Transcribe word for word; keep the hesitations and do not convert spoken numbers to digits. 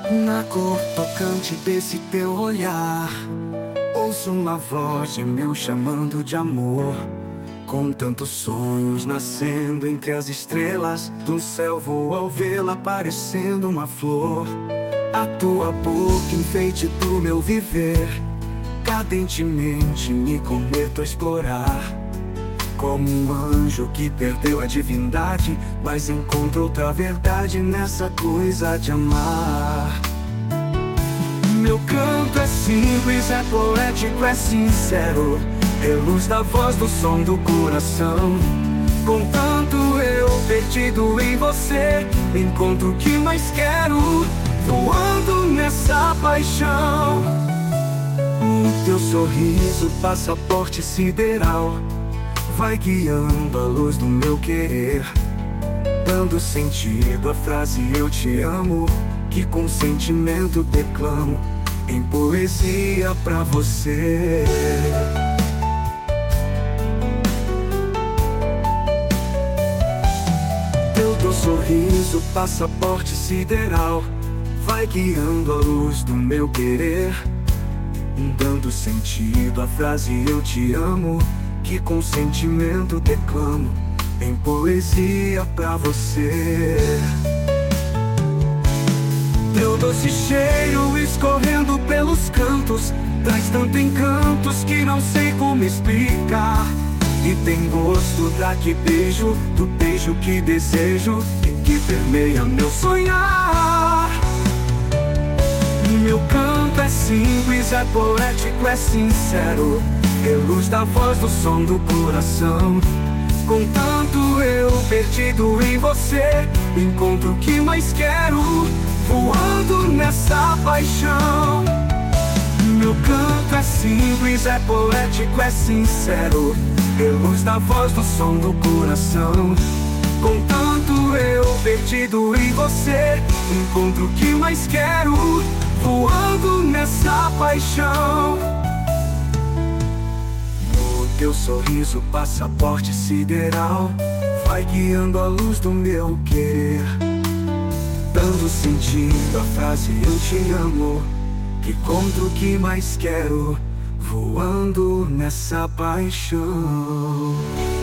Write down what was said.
Na cor tocante desse teu olhar, ouço uma voz de meu chamando de amor. Com tantos sonhos nascendo entre as estrelas do céu, vou ao vê-la parecendo uma flor. A tua boca, enfeite do meu viver, cadentemente me cometo a explorar. Como um anjo que perdeu a divindade, mas encontra outra verdade nessa coisa de amar. Meu canto é simples, é poético, é sincero, é luz da voz do som do coração. Com tanto eu perdido em você, encontro o que mais quero, voando nessa paixão. O teu sorriso, passaporte sideral, vai guiando a luz do meu querer, dando sentido à frase eu te amo, que com sentimento declamo em poesia pra você. Teu doce sorriso, passaporte sideral, vai guiando a luz do meu querer, dando sentido à frase eu te amo, que com sentimento declamo em poesia pra você. Teu doce cheiro escorrendo pelos cantos traz tanto encantos que não sei como explicar. E tem gosto da que beijo, do beijo que desejo e que permeia meu sonhar. Meu canto é simples, é poético, é sincero, é luz da voz do som do coração. Com tanto eu perdido em você, encontro o que mais quero, voando nessa paixão. Meu canto é simples, é poético, é sincero, é luz da voz do som do coração. Com tanto eu perdido em você, encontro o que mais quero, voando nessa paixão. Teu sorriso, passaporte sideral, vai guiando a luz do meu querer, dando sentido à frase eu te amo, que contra o que mais quero, voando nessa paixão.